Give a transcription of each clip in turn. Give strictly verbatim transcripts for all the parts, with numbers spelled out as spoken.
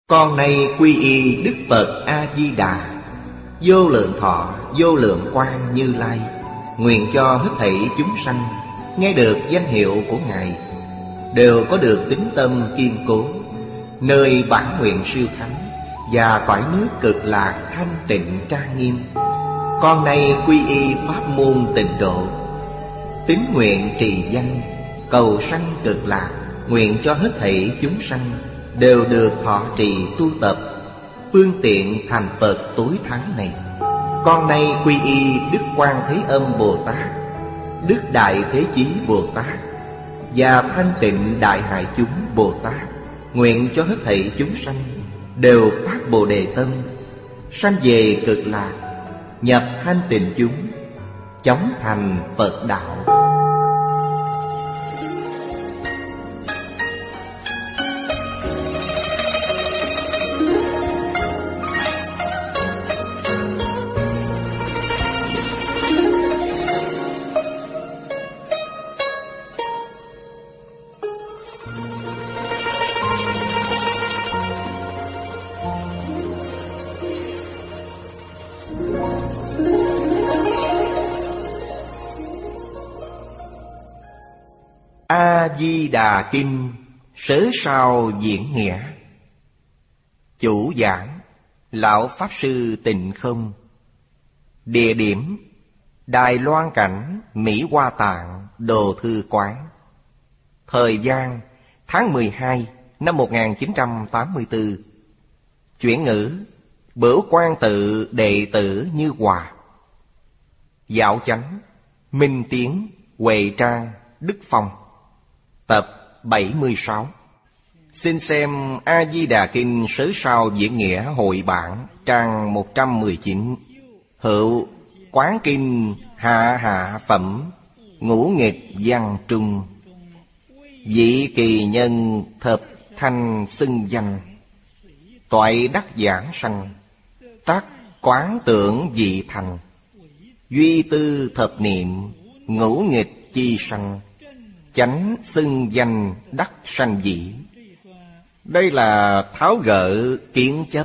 Con nay quy y Đức Phật A-di-đà, vô lượng thọ vô lượng quang Như Lai. Nguyện cho hết thảy chúng sanh nghe được danh hiệu của Ngài đều có được tín tâm kiên cố, nơi bản nguyện siêu thắng và cõi nước cực lạc thanh tịnh trang nghiêm. Con nay quy y pháp môn Tịnh độ, tín nguyện trì danh cầu sanh cực lạc. Nguyện cho hết thảy chúng sanh đều được thọ trì tu tập phương tiện thành Phật tối thắng này. Con nay quy y Đức Quan Thế Âm Bồ Tát, Đức Đại Thế Chí Bồ Tát và Thanh Tịnh Đại Hải Chúng Bồ Tát. Nguyện cho hết thảy chúng sanh đều phát Bồ Đề tâm, sanh về cực lạc, nhập thanh tịnh chúng, chóng thành Phật đạo. A-di-đà Kinh Sớ Sao Diễn Nghĩa. Chủ giảng Lão Pháp Sư Tịnh Không. Địa điểm Đài Loan Cảnh, Mỹ Hoa Tạng, Đồ Thư Quán. Thời gian tháng mười hai năm một nghìn chín trăm tám mươi tư. Chuyển ngữ Bửu Quan Tự đệ tử Như Hòa. Dạo Chánh Minh Tiến, Huệ Trang, Đức Phong. Tập bảy mươi sáu. Xin xem A-di-đà Kinh Sớ Sao Diễn Nghĩa hội bản, trang một trăm mười chín. Hữu Quán Kinh Hạ Hạ Phẩm, Ngũ Nghịch Văn Trung. Vị kỳ nhân thập thanh xưng danh, toại đắc giảng sanh, tác quán tưởng dị thành. Duy tư thập niệm, ngũ nghịch chi sanh, chánh xưng danh đắc sanh dĩ. Đây là tháo gỡ kiến chấp.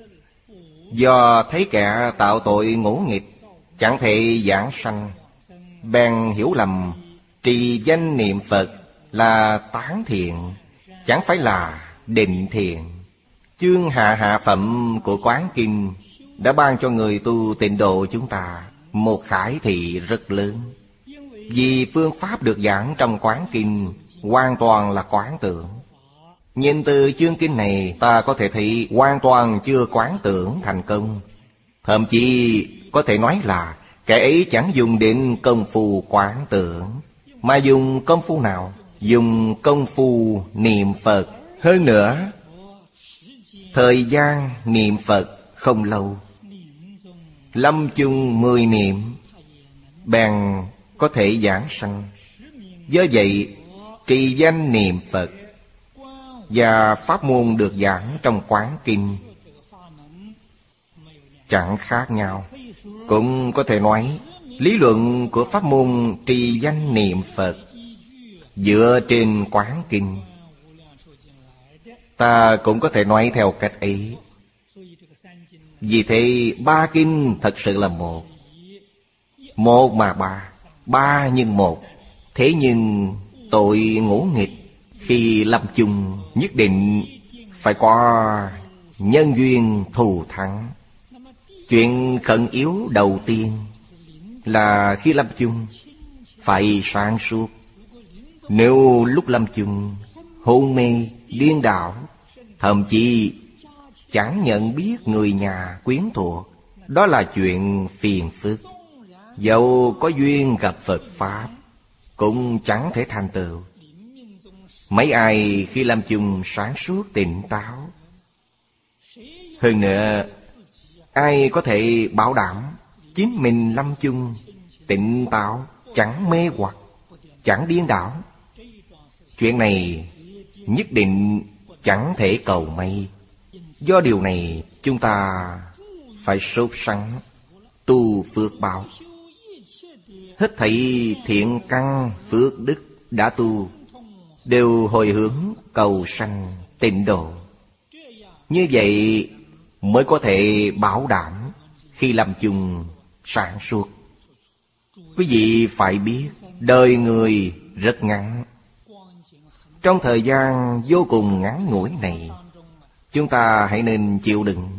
Do thấy kẻ tạo tội ngũ nghịch chẳng thể giảng sanh, bèn hiểu lầm trì danh niệm Phật là tán thiện, chẳng phải là định thiện. Chương Hạ Hạ Phẩm của Quán Kinh đã ban cho người tu Tịnh độ chúng ta một khải thị rất lớn. Vì phương pháp được giảng trong Quán Kinh hoàn toàn là quán tưởng. Nhìn từ chương kinh này ta có thể thấy hoàn toàn chưa quán tưởng thành công. Thậm chí có thể nói là kẻ ấy chẳng dùng đến công phu quán tưởng, mà dùng công phu nào? Dùng công phu niệm Phật. Hơn nữa, thời gian niệm Phật không lâu, lâm chung mười niệm bèn có thể giảng sanh. Do vậy, trì danh niệm Phật và pháp môn được giảng trong Quán Kinh chẳng khác nhau. Cũng có thể nói, lý luận của pháp môn trì danh niệm Phật dựa trên Quán Kinh. Ta cũng có thể nói theo cách ấy. Vì thế ba kinh thật sự là một. Một mà ba, ba nhưng một. Thế nhưng tội ngũ nghịch khi lâm chung nhất định phải có nhân duyên thù thắng. Chuyện khẩn yếu đầu tiên là khi lâm chung phải sáng suốt. Nếu lúc lâm chung hôn mê, điên đảo, thậm chí chẳng nhận biết người nhà quyến thuộc, đó là chuyện phiền phức. Dẫu có duyên gặp Phật Pháp cũng chẳng thể thành tựu. Mấy ai khi lâm chung sáng suốt tỉnh táo? Hơn nữa, ai có thể bảo đảm chính mình lâm chung tỉnh táo, chẳng mê hoặc, chẳng điên đảo? Chuyện này nhất định chẳng thể cầu may. Do điều này chúng ta phải sốt sắng tu phước báo. Hết thảy thiện căn phước đức đã tu đều hồi hướng cầu sanh tịnh độ. Như vậy mới có thể bảo đảm khi lâm chung sáng suốt. Quý vị phải biết, đời người rất ngắn. Trong thời gian vô cùng ngắn ngủi này, chúng ta hãy nên chịu đựng.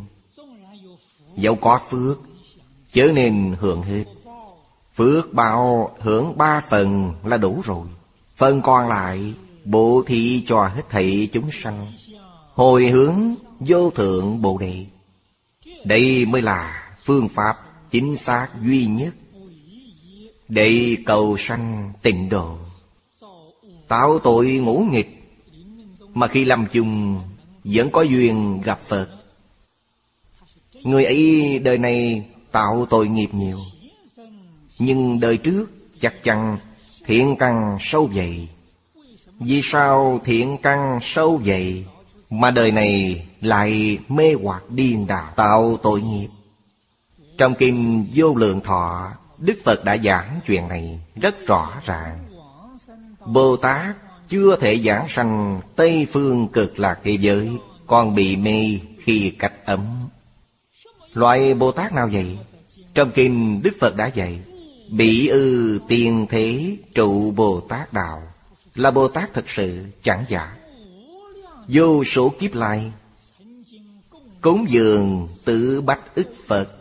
Dẫu có phước, chớ nên hưởng hết. Phước báo hưởng ba phần là đủ rồi. Phần còn lại bố thí cho hết thảy chúng sanh, hồi hướng vô thượng Bồ Đề. Đây mới là phương pháp chính xác duy nhất để cầu sanh tịnh độ, tạo tội ngũ nghịch, mà khi lâm chung vẫn có duyên gặp Phật. Người ấy đời này tạo tội nghiệp nhiều, nhưng đời trước chắc chắn thiện căn sâu dày. Vì sao thiện căn sâu dày mà đời này lại mê hoặc điên đảo tạo tội nghiệp? Trong kinh Vô Lượng Thọ, Đức Phật đã giảng chuyện này rất rõ ràng. Bồ Tát chưa thể giảng sanh Tây Phương Cực Lạc thế giới, còn bị mê khi cách ấm. Loại Bồ Tát nào vậy? Trong kinh Đức Phật đã dạy: Bỉ ư tiền thế trụ Bồ Tát đạo, là Bồ Tát thật sự, chẳng giả. Vô số kiếp lai cúng dường tự bách ức Phật,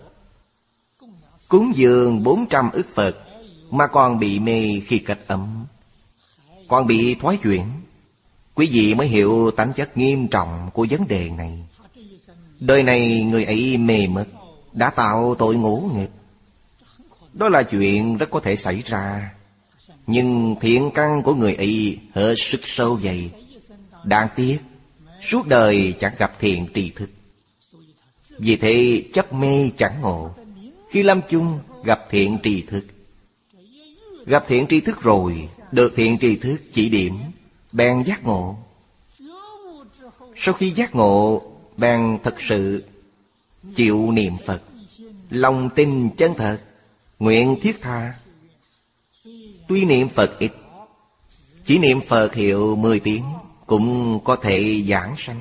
cúng dường bốn trăm ức Phật, mà còn bị mê khi cách ấm, còn bị thoái chuyển. Quý vị mới hiểu tánh chất nghiêm trọng của vấn đề này. Đời này người ấy mê mất, đã tạo tội ngũ nghịch. Đó là chuyện rất có thể xảy ra. Nhưng thiện căn của người ấy hết sức sâu dày. Đáng tiếc, suốt đời chẳng gặp thiện tri thức. Vì thế chấp mê chẳng ngộ. Khi lâm chung gặp thiện tri thức, gặp thiện tri thức rồi, được thiện tri thức chỉ điểm, bèn giác ngộ. Sau khi giác ngộ, bèn thật sự chịu niệm Phật, lòng tin chân thật, nguyện thiết tha. Tuy niệm Phật ít, chỉ niệm Phật hiệu mười tiếng cũng có thể giảng sanh.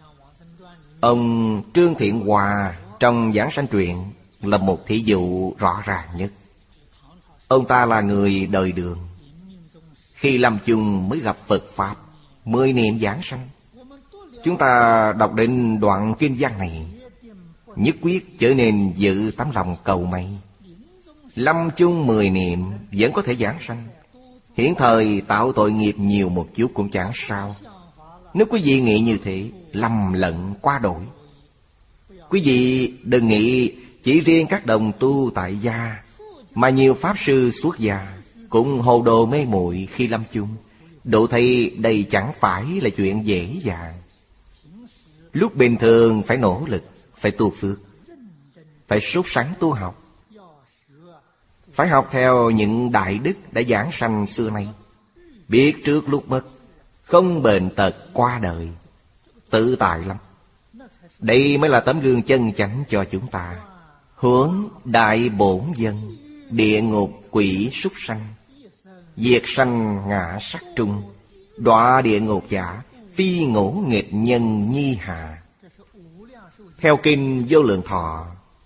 Ông Trương Thiện Hòa trong Giảng Sanh Truyện là một thí dụ rõ ràng nhất. Ông ta là người đời đường, khi lâm chung mới gặp Phật Pháp, mới niệm giảng sanh. Chúng ta đọc đến đoạn kinh văn này, nhất quyết trở nên giữ tấm lòng cầu may. Lâm chung mười niệm vẫn có thể giảng sanh. Hiện thời tạo tội nghiệp nhiều một chút cũng chẳng sao. Nếu quý vị nghĩ như thế, lầm lẫn quá đổi. Quý vị đừng nghĩ chỉ riêng các đồng tu tại gia, mà nhiều pháp sư xuất gia cũng hồ đồ mê muội khi lâm chung. Độ thấy đây chẳng phải là chuyện dễ dàng. Lúc bình thường phải nỗ lực, phải tu phước, phải sốt sắng tu học, phải học theo những đại đức đã giảng sanh xưa nay. Biết trước lúc mất, không bệnh tật qua đời, tự tại lắm. Đây mới là tấm gương chân chánh cho chúng ta. Hướng đại bổn dân, địa ngục quỷ súc sanh, diệt sanh ngã sắc trung, đọa địa ngục giả, phi ngũ nghịch nhân nhi hà. Theo kinh Vô Lượng Thọ,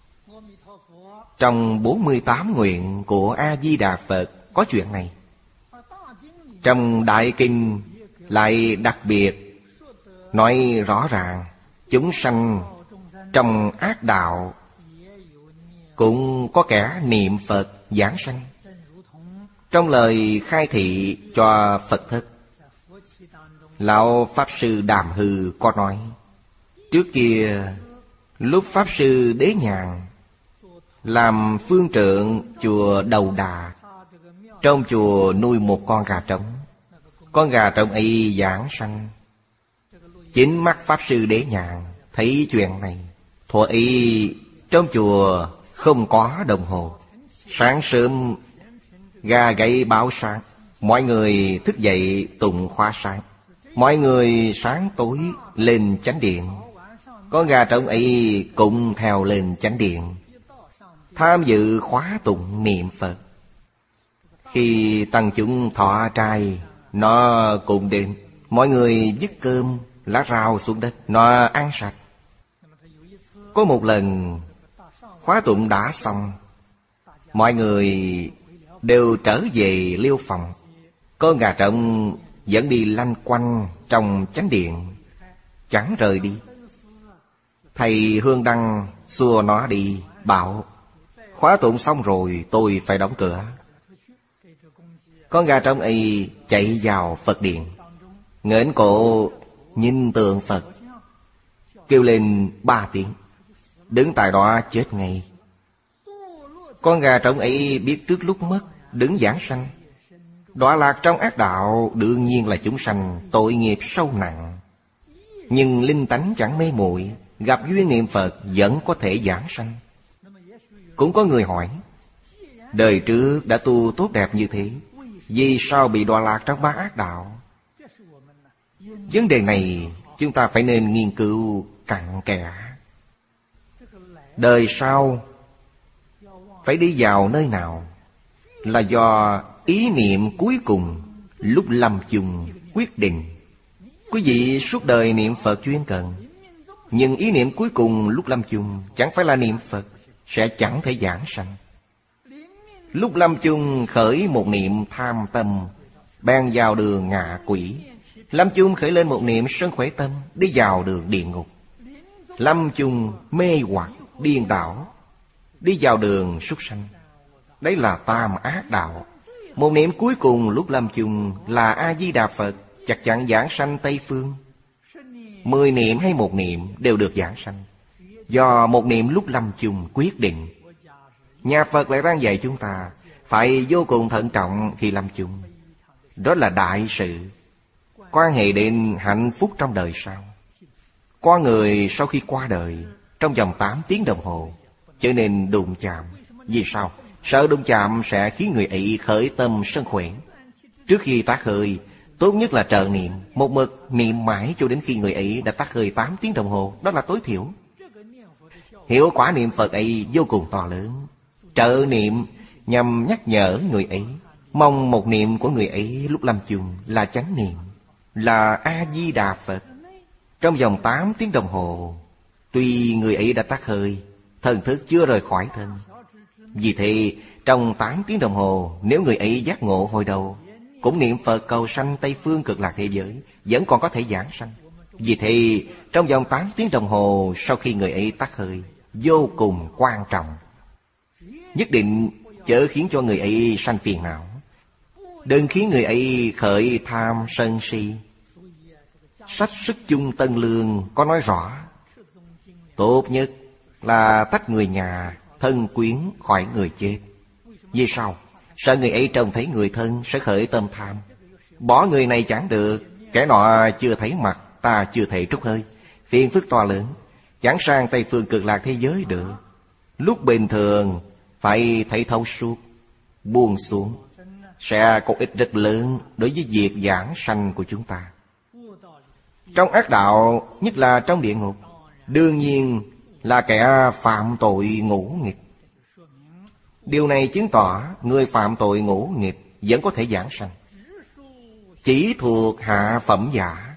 trong bốn mươi tám nguyện của A-di-đà Phật có chuyện này. Trong Đại Kinh lại đặc biệt nói rõ ràng, chúng sanh trong ác đạo cũng có kẻ niệm Phật giảng sanh. Trong lời khai thị cho Phật thất, Lão Pháp Sư Đàm Hư có nói, trước kia lúc Pháp Sư Đế Nhàn làm phương trượng chùa Đầu Đà, trong chùa nuôi một con gà trống. Con gà trống ấy giảng sanh. Chính mắt Pháp Sư Đế Nhàn thấy chuyện này. Thuở ấy trong chùa không có đồng hồ. Sáng sớm gà gáy báo sáng, mọi người thức dậy tụng khóa sáng. Mọi người sáng tối lên chánh điện. Con gà trống ấy cũng theo lên chánh điện, tham dự khóa tụng niệm Phật. Khi tăng chúng thọ trai, nó cũng đến. Mọi người dứt cơm lá rau xuống đất, nó ăn sạch. Có một lần khóa tụng đã xong, mọi người đều trở về liêu phòng. Con gà trống vẫn đi lanh quanh trong chánh điện, chẳng rời đi. Thầy Hương Đăng xua nó đi, bảo khóa tụng xong rồi tôi phải đóng cửa. Con gà trống ấy chạy vào Phật điện, ngẩng cổ nhìn tượng Phật, kêu lên ba tiếng, đứng tại đó chết ngay. Con gà trống ấy biết trước lúc mất đứng giảng sanh. Đọa lạc trong ác đạo đương nhiên là chúng sanh tội nghiệp sâu nặng, nhưng linh tánh chẳng mê muội, gặp duyên niệm Phật vẫn có thể giảng sanh. Cũng có người hỏi, đời trước đã tu tốt đẹp như thế, vì sao bị đọa lạc trong ba ác đạo? Vấn đề này chúng ta phải nên nghiên cứu cặn kẽ. Đời sau phải đi vào nơi nào là do ý niệm cuối cùng lúc lâm chung quyết định. Quý vị suốt đời niệm Phật chuyên cần, nhưng ý niệm cuối cùng lúc lâm chung chẳng phải là niệm Phật, sẽ chẳng thể giảng sanh. Lúc lâm chung khởi một niệm tham tâm, bèn vào đường ngạ quỷ. Lâm chung khởi lên một niệm sân khỏe tâm, đi vào đường địa ngục. Lâm chung mê hoặc điên đảo, đi vào đường súc sanh. Đấy là tam ác đạo. Một niệm cuối cùng lúc lâm chung là A-di-đà Phật, chắc chắn giảng sanh Tây Phương. Mười niệm hay một niệm đều được giảng sanh, do một niệm lúc lâm chung quyết định. Nhà Phật lại đang dạy chúng ta phải vô cùng thận trọng khi lâm chung. Đó là đại sự, quan hệ đến hạnh phúc trong đời sau. Con người sau khi qua đời, trong vòng tám tiếng đồng hồ trở nên đụng chạm. Vì sao? Sợ đụng chạm sẽ khiến người ấy khởi tâm sân khỏe. Trước khi tác hơi, tốt nhất là trợ niệm, một mực niệm mãi cho đến khi người ấy đã tác hơi tám tiếng đồng hồ. Đó là tối thiểu. Hiệu quả niệm Phật ấy vô cùng to lớn. Trợ niệm nhằm nhắc nhở người ấy, mong một niệm của người ấy lúc lâm chung là chánh niệm, là A-di-đà Phật. Trong vòng tám tiếng đồng hồ, tuy người ấy đã tắt hơi, thần thức chưa rời khỏi thân. Vì thế trong tám tiếng đồng hồ, nếu người ấy giác ngộ hồi đầu, cũng niệm Phật cầu sanh Tây Phương Cực Lạc thế giới, vẫn còn có thể giảng sanh. Vì thế trong vòng tám tiếng đồng hồ sau khi người ấy tắt hơi, vô cùng quan trọng. Nhất định chớ khiến cho người ấy sanh phiền não, đừng khiến người ấy khởi tham sân si. Sách Sức Chung Tân Lương có nói rõ, tốt nhất là tách người nhà, thân quyến khỏi người chết. Vì sao? Sợ người ấy trông thấy người thân sẽ khởi tâm tham. Bỏ người này chẳng được, kẻ nọ chưa thấy mặt, ta chưa thể trút hơi. Phiền phức to lớn, chẳng sang Tây Phương Cực Lạc thế giới được. Lúc bình thường phải thấy thấu suốt, buông xuống, sẽ có ích rất lớn đối với việc giảng sanh của chúng ta. Trong ác đạo, nhất là trong địa ngục, đương nhiên là kẻ phạm tội ngũ nghịch. Điều này chứng tỏ người phạm tội ngũ nghịch vẫn có thể giảng sanh. Chỉ thuộc hạ phẩm giả,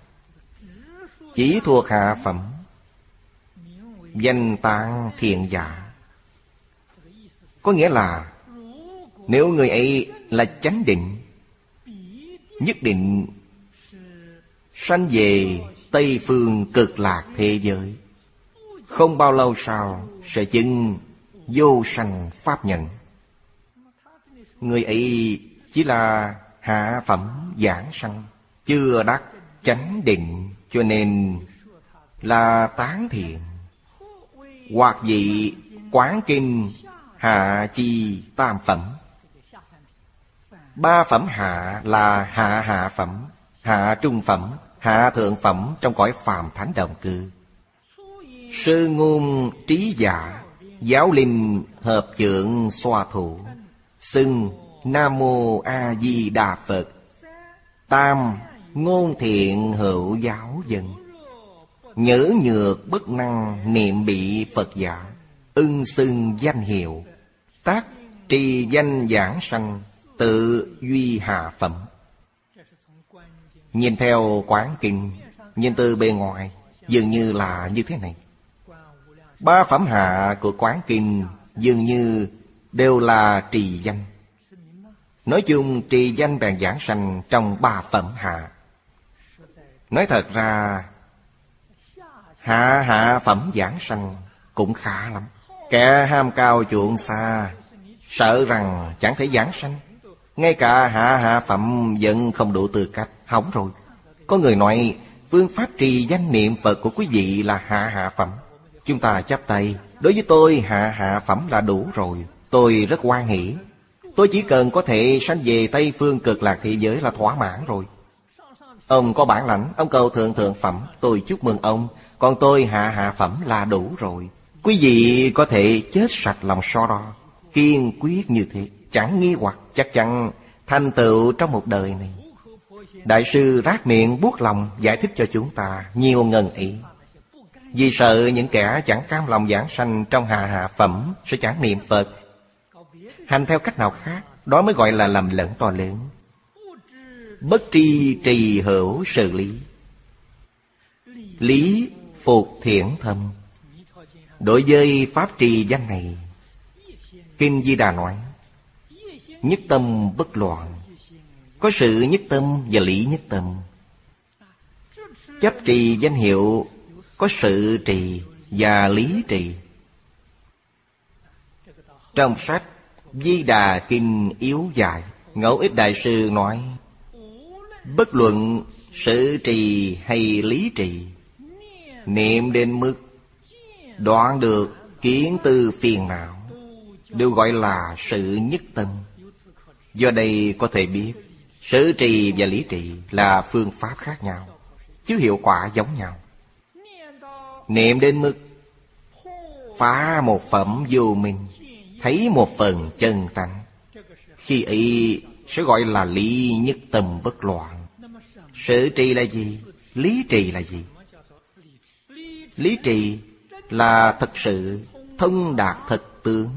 chỉ thuộc hạ phẩm, danh tạng thiện giả. Có nghĩa là nếu người ấy là chánh định, nhất định sanh về Tây Phương Cực Lạc thế giới. Không bao lâu sau sẽ chứng vô sanh pháp nhận. Người ấy chỉ là hạ phẩm giảng sanh, chưa đắc chánh định, cho nên là tán thiện. Hoặc vị quán kinh hạ chi tam phẩm. Ba phẩm hạ là hạ hạ phẩm, hạ trung phẩm, hạ thượng phẩm trong cõi phàm thánh đồng cư. Sư ngôn trí giả, giáo linh hợp chượng xoa thủ, xưng Nam Mô A Di Đà Phật. Tam ngôn thiện hữu giáo dân, nhỡ nhược bất năng niệm bị Phật giả, ưng xưng danh hiệu, tác trì danh giảng sanh, tự duy hạ phẩm. Nhìn theo quán kinh, nhìn từ bề ngoài dường như là như thế này. Ba phẩm hạ của Quán Kinh dường như đều là trì danh. Nói chung trì danh bèn giảng sanh trong ba phẩm hạ. Nói thật ra hạ hạ phẩm giảng sanh cũng khá lắm. Kẻ ham cao chuộng xa, sợ rằng chẳng thể giảng sanh, ngay cả hạ hạ phẩm vẫn không đủ tư cách, hỏng rồi. Có người nói phương pháp trì danh niệm Phật của quý vị là hạ hạ phẩm. Chúng ta chắp tay, đối với tôi hạ hạ phẩm là đủ rồi. Tôi rất hoan hỷ. Tôi chỉ cần có thể sanh về Tây Phương Cực Lạc thế giới là thỏa mãn rồi. Ông có bản lãnh, ông cầu thượng thượng phẩm, tôi chúc mừng ông. Còn tôi hạ hạ phẩm là đủ rồi. Quý vị có thể chết sạch lòng so đo, kiên quyết như thế, chẳng nghi hoặc, chắc chắn thành tựu trong một đời này. Đại sư rát miệng buốt lòng giải thích cho chúng ta nhiều ngần ý. Vì sợ những kẻ chẳng cam lòng giảng sanh trong hạ hạ phẩm sẽ chẳng niệm Phật, hành theo cách nào khác, đó mới gọi là lầm lẫn to lớn. Bất tri trì hữu sự lý, lý phục thiện thâm. Đối với pháp trì danh này, Kinh Di Đà nói nhất tâm bất loạn, có sự nhất tâm và lý nhất tâm. Chấp trì danh hiệu, có sự trì và lý trì. Trong sách Di Đà Kinh Yếu Giải, Ngẫu Ích Đại Sư nói bất luận sự trì hay lý trì, niệm đến mức đoạn được kiến tư phiền não, đều gọi là sự nhất tâm. Do đây có thể biết sự trì và lý trì là phương pháp khác nhau, chứ hiệu quả giống nhau. Niệm đến mức phá một phẩm vô minh, thấy một phần chân tánh, khi ấy sẽ gọi là lý nhất tâm bất loạn. Sự trì là gì? Lý trì là gì? Lý trì là thật sự thông đạt thực tướng.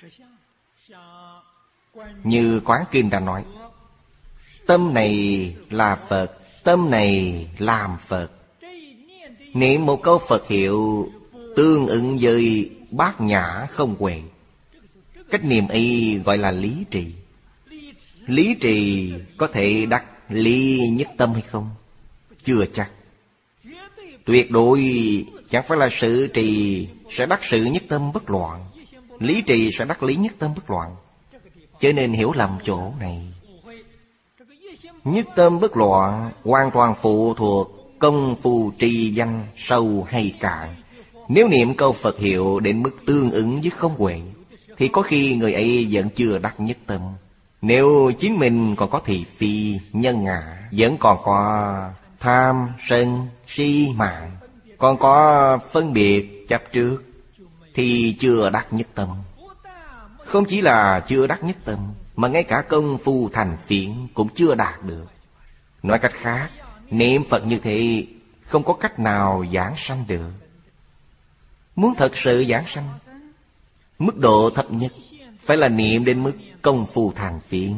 Như Quán Kinh đã nói, tâm này là Phật, tâm này làm Phật. Niệm một câu Phật hiệu tương ứng với bát nhã không huệ. Cách niệm ấy gọi là lý trì. Lý trì có thể đắc lý nhất tâm hay không? Chưa chắc. Tuyệt đối chẳng phải là sự trì sẽ đắc sự nhất tâm bất loạn, lý trì sẽ đắc lý nhất tâm bất loạn. Cho nên hiểu lầm chỗ này. Nhất tâm bất loạn hoàn toàn phụ thuộc công phu trì danh sâu hay cạn. Nếu niệm câu Phật hiệu đến mức tương ứng với không huệ, thì có khi người ấy vẫn chưa đắc nhất tâm. Nếu chính mình còn có thị phi, nhân ngã, vẫn còn có tham, sân, si, mạng, còn có phân biệt, chấp trước, thì chưa đắc nhất tâm. Không chỉ là chưa đắc nhất tâm, mà ngay cả công phu thành phiền cũng chưa đạt được. Nói cách khác, niệm Phật như thế không có cách nào giảng sanh được. Muốn thật sự giảng sanh, mức độ thấp nhất phải là niệm đến mức công phu thành phiền.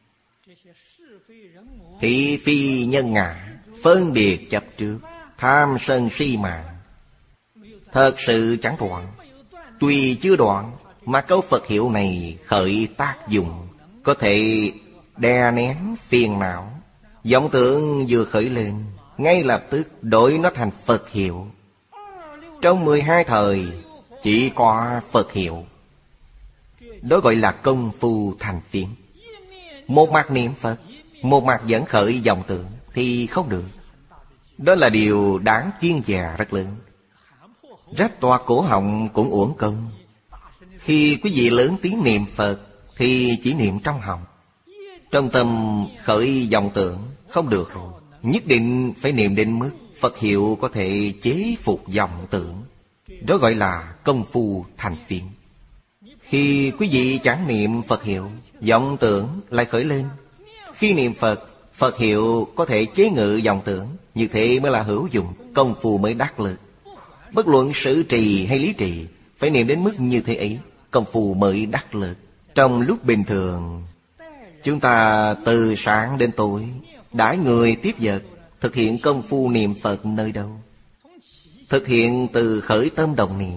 Thị phi nhân ngã, phân biệt chấp trước, tham sân si mạng, thật sự chẳng đoạn. Tuy chưa đoạn mà câu Phật hiệu này khởi tác dụng, có thể đè nén phiền não. Vọng tưởng vừa khởi lên, ngay lập tức đổi nó thành Phật hiệu. Trong mười hai thời chỉ có Phật hiệu. Đó gọi là công phu thành phiền. Một mặt niệm Phật, một mặt vẫn khởi vọng tưởng thì không được. Đó là điều đáng kiêng dè rất lớn. Rách toạc cổ họng cũng uổng công. Khi quý vị lớn tiếng niệm Phật thì chỉ niệm trong họng, trong tâm khởi vọng tưởng không được rồi. Nhất định phải niệm đến mức Phật hiệu có thể chế phục vọng tưởng. Đó gọi là công phu thành phiền. Khi quý vị chẳng niệm Phật hiệu, vọng tưởng lại khởi lên. Khi niệm Phật, Phật hiệu có thể chế ngự vọng tưởng. Như thế mới là hữu dụng, công phu mới đắc lực. Bất luận sự trì hay lý trì, phải niệm đến mức như thế ấy, công phu mới đắc lực. Trong lúc bình thường, chúng ta từ sáng đến tối đãi người tiếp vật, thực hiện công phu niệm Phật nơi đâu? Thực hiện từ khởi tâm đồng niệm,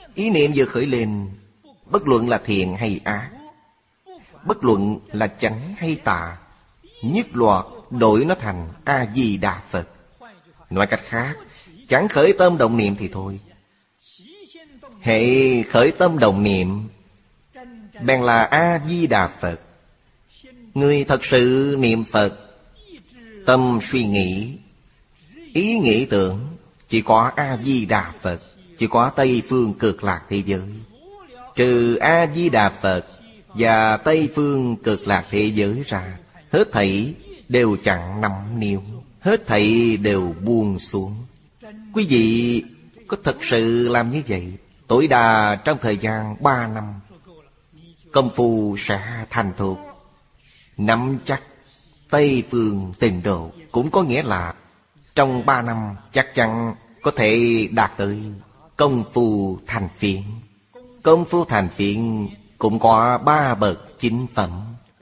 Ý niệm vừa khởi lên, bất luận là thiện hay ác, bất luận là chánh hay tà, nhất loạt đổi nó thành A-di-đà Phật. Nói cách khác, chẳng khởi tâm động niệm thì thôi. Hệ khởi tâm động niệm bèn là A-di-đà Phật. Người thật sự niệm Phật, tâm suy nghĩ, ý nghĩ tưởng chỉ có A-di-đà Phật, chỉ có Tây Phương Cực Lạc thế giới. Trừ A-di-đà Phật và Tây Phương Cực Lạc thế giới ra, hết thảy đều chẳng nắm niu, hết thảy đều buông xuống. Quý vị có thật sự làm như vậy, tối đa trong thời gian ba năm, công phu sẽ thành thục. Nắm chắc Tây Phương Tịnh Độ, cũng có nghĩa là trong ba năm chắc chắn có thể đạt tới công phu thành phiến. Công phu thành phiến cũng có ba bậc chính phẩm.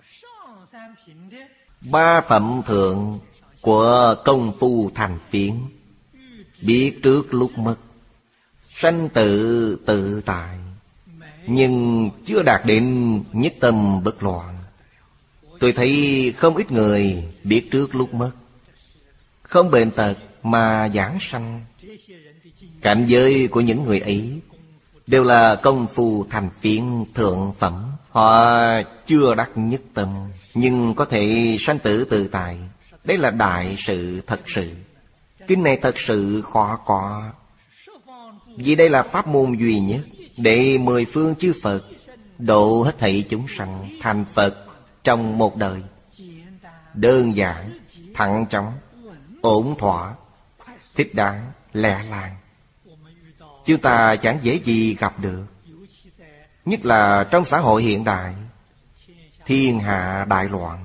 Ba phẩm thượng của công phu thành phiến: biết trước lúc mất, sanh tử tự tại, nhưng chưa đạt đến nhất tâm bất loạn. Tôi thấy không ít người biết trước lúc mất, không bệnh tật mà giảng sanh. Cảnh giới của những người ấy đều là công phu thành phiến thượng phẩm. Họ chưa đắc nhất tâm, nhưng có thể sanh tử tự tại. Đây là đại sự thật sự. Kinh này thật sự khó có, vì đây là pháp môn duy nhất để mười phương chư Phật độ hết thảy chúng sanh thành Phật trong một đời. Đơn giản, thẳng chóng, ổn thỏa, thích đáng, lẹ làng. Chúng ta chẳng dễ gì gặp được. Nhất là trong xã hội hiện đại, thiên hạ đại loạn,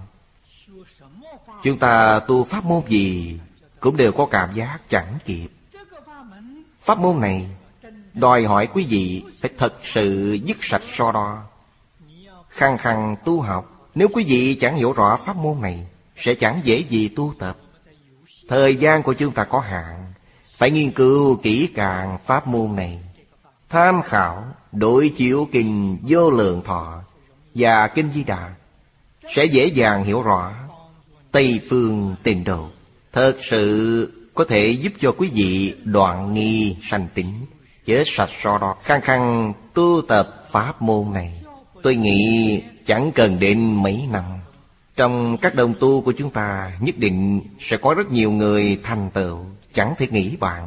chúng ta tu pháp môn gì cũng đều có cảm giác chẳng kịp. Pháp môn này đòi hỏi quý vị phải thật sự dứt sạch so đo, khăng khăng tu học. Nếu quý vị chẳng hiểu rõ pháp môn này, sẽ chẳng dễ gì tu tập. Thời gian của chúng ta có hạn, phải nghiên cứu kỹ càng pháp môn này, tham khảo, đối chiếu kinh Vô Lượng Thọ và kinh Di Đà, sẽ dễ dàng hiểu rõ Tây Phương Tịnh Độ. Thật sự có thể giúp cho quý vị đoạn nghi sanh tính, chết sạch so đo, khăng khăng tu tập pháp môn này. Tôi nghĩ chẳng cần đến mấy năm, trong các đồng tu của chúng ta nhất định sẽ có rất nhiều người thành tựu, chẳng thể nghĩ bàn.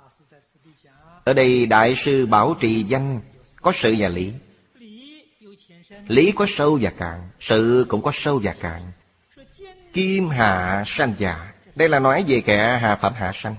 Ở đây Đại sư bảo trì danh có sự và lý. Lý có sâu và cạn, sự cũng có sâu và cạn. Kim hạ sanh giả, đây là nói về kẻ hạ phẩm hạ sanh.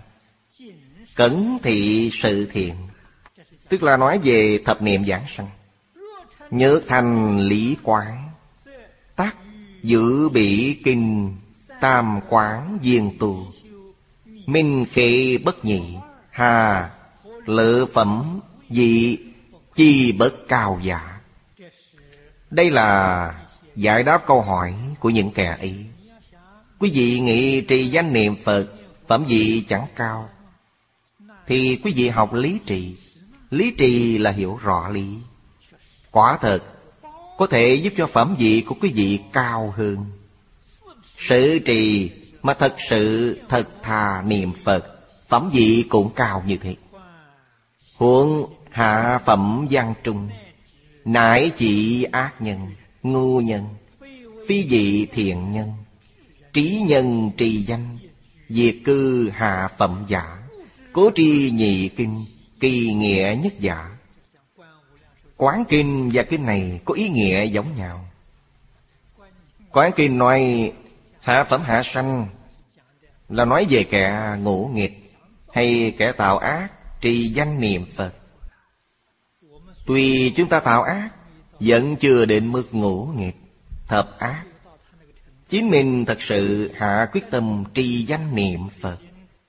Cẩn thị sự thiện, tức là nói về thập niệm giảng sanh. Nhớ thành lý quán, tắc giữ bỉ kinh tam quán viên tu. Minh khê bất nhị, hà lự phẩm dị chi bất cao giả. Đây là giải đáp câu hỏi của những kẻ ấy. Quý vị nghĩ trì danh niệm Phật phẩm vị chẳng cao, thì quý vị học lý trì. Lý trì là hiểu rõ lý. Quả thật có thể giúp cho phẩm vị của quý vị cao hơn. Sự trì mà thật sự thật thà niệm Phật, phẩm vị cũng cao như thế. Huống hạ phẩm văn trung, nãi chỉ ác nhân, ngu nhân, phi vị thiện nhân, trí nhân trì danh, diệt cư hạ phẩm giả, cố tri nhị kinh, kỳ nghĩa nhất giả. Quán kinh và kinh này có ý nghĩa giống nhau. Quán kinh nói hạ phẩm hạ sanh là nói về kẻ ngỗ nghịch hay kẻ tạo ác trì danh niệm Phật. Tuy chúng ta tạo ác vẫn chưa đến mức ngỗ nghịch, thập ác, chính mình thật sự hạ quyết tâm trì danh niệm Phật.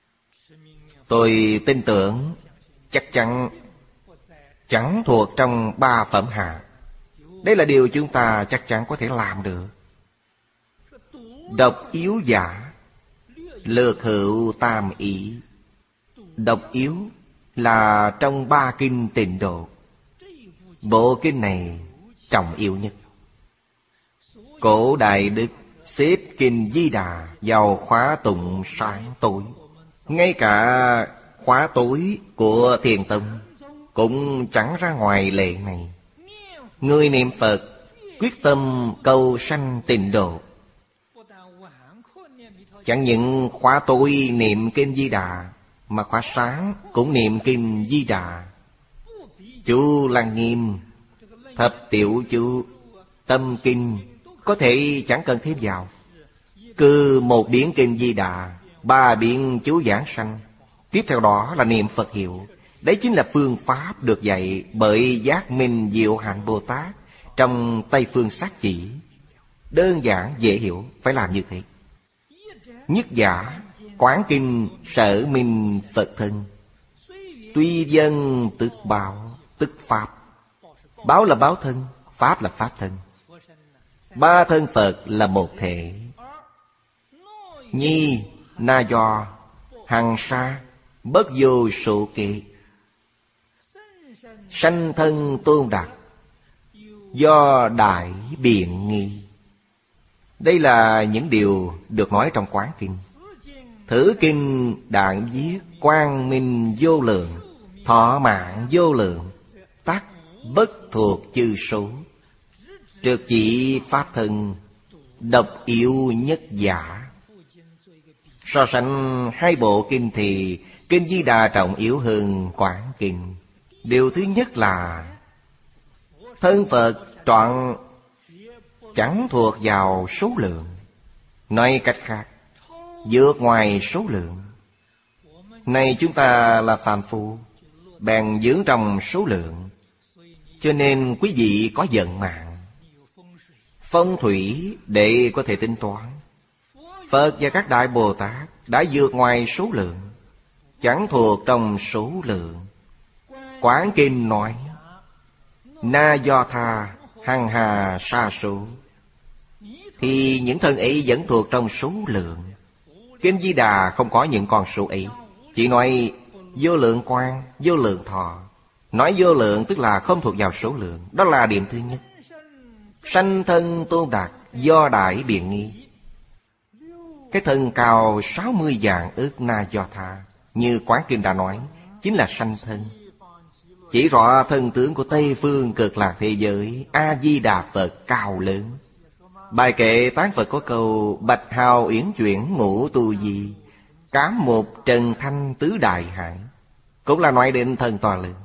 Tôi tin tưởng chắc chắn chẳng thuộc trong ba phẩm hạ. Đây là điều chúng ta chắc chắn có thể làm được. Độc yếu giả, lược hữu tam ý. Độc yếu là trong ba kinh Tịnh Độ. Bộ kinh này trọng yếu nhất. Cổ Đại Đức xếp kinh Di Đà vào khóa tụng sáng tối. Ngay cả khóa tối của Thiền Tông cũng chẳng ra ngoài lệ này. Người niệm Phật quyết tâm cầu sanh tịnh độ, chẳng những khóa tối niệm kinh Di Đà, mà khóa sáng cũng niệm kinh Di Đà. Chú Lăng Nghiêm, thập tiểu chú, tâm kinh có thể chẳng cần thêm vào. Cứ một biến kinh Di Đà, ba biến chú giảng sanh, tiếp theo đó là niệm Phật hiệu. Đấy chính là phương pháp được dạy bởi Giác Minh Diệu Hạnh Bồ Tát trong Tây Phương Sát Chỉ. Đơn giản dễ hiểu, phải làm như thế. Nhất giả quán kinh sở minh Phật thân, tuy dân tức báo tức pháp. Báo là báo thân, pháp là pháp thân. Ba thân Phật là một thể. Nhi, na do, hằng sa, bất vô số kể. Sanh thân tôn đạt, do đại biện nghi. Đây là những điều được nói trong Quán Kinh. Thử kinh đạn viết quang minh vô lượng, thọ mạng vô lượng, tắc bất thuộc chư số. Trực chỉ pháp thân, độc yếu nhất giả. So sánh hai bộ kinh thì kinh Di Đà trọng yếu hơn Quán Kinh. Điều thứ nhất là thân Phật trọn chẳng thuộc vào số lượng. Nói cách khác, vượt ngoài số lượng. Này chúng ta là phàm phu, bèn dưỡng trong số lượng, cho nên quý vị có vận mạng, phong thủy để có thể tính toán. Phật và các Đại Bồ Tát đã vượt ngoài số lượng, chẳng thuộc trong số lượng. Quán Kinh nói na do tha hằng hà sa số, thì những thân ấy vẫn thuộc trong số lượng. Kinh Di Đà không có những con số ấy, chỉ nói vô lượng quang, vô lượng thọ. Nói vô lượng tức là không thuộc vào số lượng. Đó là điểm thứ nhất. Sanh thân tôn đạt, do đại biện nghi. Cái thân cao sáu mươi vạn ức na do tha, như Quán Kinh đã nói, chính là sanh thân. Chỉ rõ thân tướng của Tây Phương Cực Lạc thế giới A-di-đà Phật cao lớn. Bài kệ tán Phật có câu bạch hào uyển chuyển ngũ tu di, cám một trần thanh tứ đại hải, cũng là nói đến thân to lớn.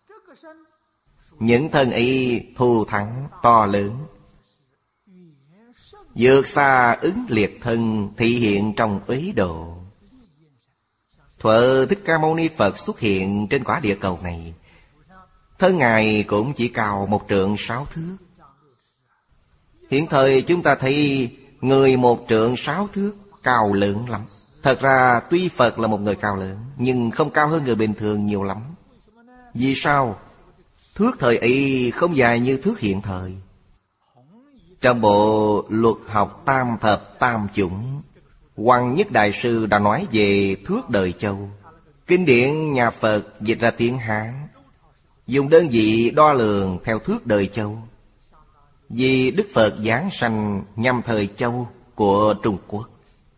Những thân ấy thù thắng to lớn, vượt xa ứng liệt thân thị hiện trong Uế Độ. Thuở Thích Ca Mâu Ni Phật xuất hiện trên quả địa cầu này, thân Ngài cũng chỉ cao một trượng sáu thước. Hiện thời chúng ta thấy người một trượng sáu thước cao lớn lắm. Thật ra tuy Phật là một người cao lớn, nhưng không cao hơn người bình thường nhiều lắm. Vì sao? Thước thời ấy không dài như thước hiện thời. Trong bộ Luật học tam thập tam chủng, Hoàng Nhất Đại Sư đã nói về thước đời châu. Kinh điển nhà Phật dịch ra tiếng Hán, dùng đơn vị đo lường theo thước đời châu. Vì Đức Phật giáng sanh nhằm thời châu của Trung Quốc.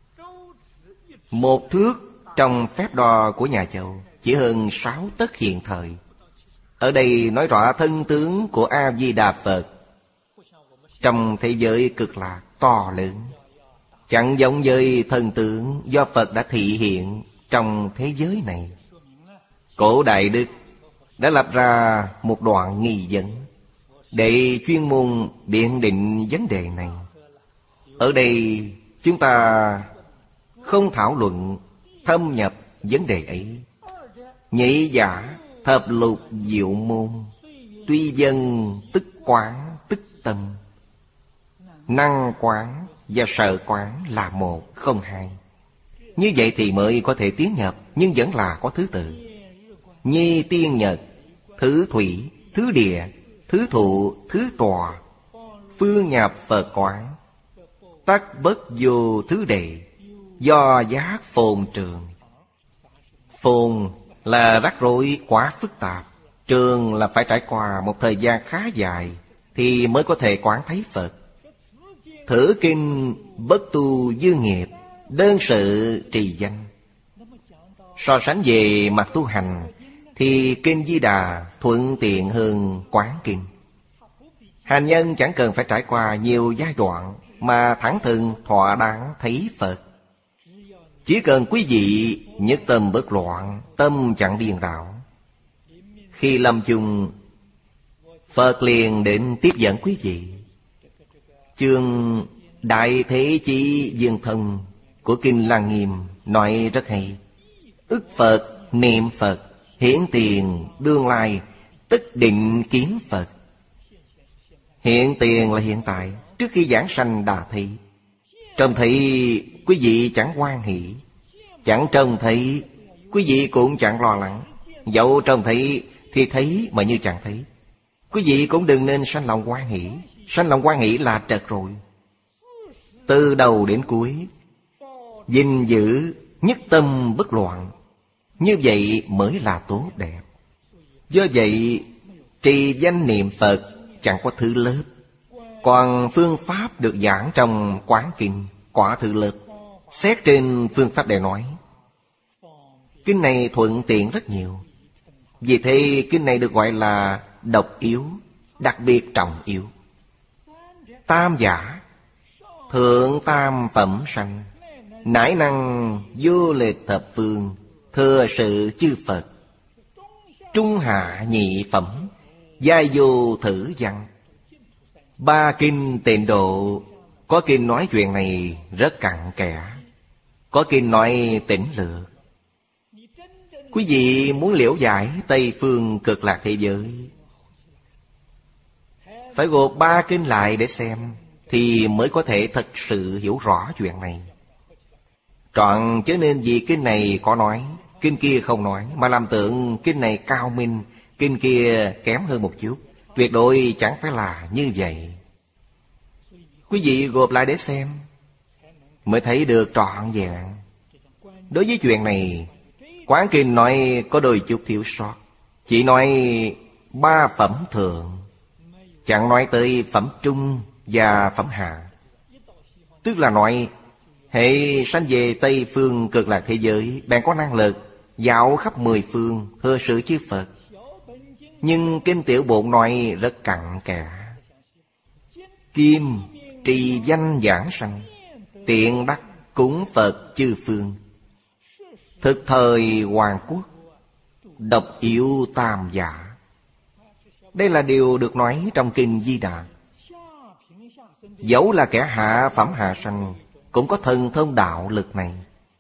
Một thước trong phép đo của nhà châu chỉ hơn sáu tấc hiện thời. Ở đây nói rõ thân tướng của A-di-đà Phật trong thế giới Cực Lạc to lớn, chẳng giống với thân tướng do Phật đã thị hiện trong thế giới này. Cổ Đại Đức đã lập ra một đoạn nghi vấn để chuyên môn biện định vấn đề này. Ở đây chúng ta không thảo luận thâm nhập vấn đề ấy. Nhị giả thập lục diệu môn, tuy dân tức quán tức tâm. Năng quán và sở quán là một, không hai. Như vậy thì mới có thể tiến nhập, nhưng vẫn là có thứ tự. Nhi tiên nhật, thứ thủy, thứ địa, thứ thụ, thứ tòa, phương nhập Phật quán, tắc bất vô thứ đệ, do giác phồn trường. Phồn là rắc rối quá phức tạp, Thường là phải trải qua một thời gian khá dài thì mới có thể quán thấy Phật. Thử kinh bất tu dư nghiệp, đơn sự trì danh. So sánh về mặt tu hành thì kinh Di Đà thuận tiện hơn quán kinh. Hành nhân chẳng cần phải trải qua nhiều giai đoạn mà thẳng thừng thỏa đáng thấy Phật. Chỉ cần quý vị nhất tâm bất loạn, tâm chẳng điên đảo, khi lâm chung, Phật liền đến tiếp dẫn quý vị. Chương Đại Thế Chí Dương Thông của Kinh Lăng Nghiêm nói rất hay. Ức Phật, niệm Phật, hiển tiền, đương lai, tức định kiến Phật. Hiện tiền là hiện tại, trước khi giảng sanh đã thấy. Trông thấy quý vị chẳng hoan hỷ, chẳng trông thấy quý vị cũng chẳng lo lắng. Dẫu trông thấy thì thấy mà như chẳng thấy. Quý vị cũng đừng nên sanh lòng hoan hỷ. Sanh lòng hoan hỷ là trật rồi. Từ đầu đến cuối gìn giữ nhất tâm bất loạn, như vậy mới là tốt đẹp. Do vậy trì danh niệm Phật chẳng có thứ lớp. Còn phương pháp được giảng trong Quán Kinh quả thứ lớp. Xét trên phương pháp để nói, kinh này thuận tiện rất nhiều. Vì thế kinh này được gọi là độc yếu, đặc biệt trọng yếu. Tam giả, thượng tam phẩm sanh, nải năng vô lệch thập phương, thừa sự chư Phật. Trung hạ nhị phẩm, giai vô thử văn. Ba kinh tịnh độ, có kinh nói chuyện này rất cặn kẽ, có kinh nói tỉnh lược. Quý vị muốn liễu giải Tây phương cực lạc thế giới, phải gộp ba kinh lại để xem, thì mới có thể thật sự hiểu rõ chuyện này. Trọn chớ nên vì kinh này có nói, kinh kia không nói, mà làm tượng kinh này cao minh, kinh kia kém hơn một chút. Tuyệt đối chẳng phải là như vậy. Quý vị gộp lại để xem, mới thấy được trọn vẹn. Đối với chuyện này, Quán Kinh nói có đôi chút thiếu sót. Chỉ nói ba phẩm thượng, chẳng nói tới phẩm trung và phẩm hạ. Tức là nói, hệ sanh về Tây phương cực lạc thế giới, bạn có năng lực dạo khắp mười phương, thừa sự chư Phật. Nhưng kinh tiểu bổn nói rất cặn kẽ. Kim trì danh giảng sanh, tiện đắc cúng Phật chư phương. Thực thời hoàng quốc, độc yếu tam giả. Đây là điều được nói trong kinh Di Đà. Dẫu là kẻ hạ phẩm hạ sanh, cũng có thần thông đạo lực này.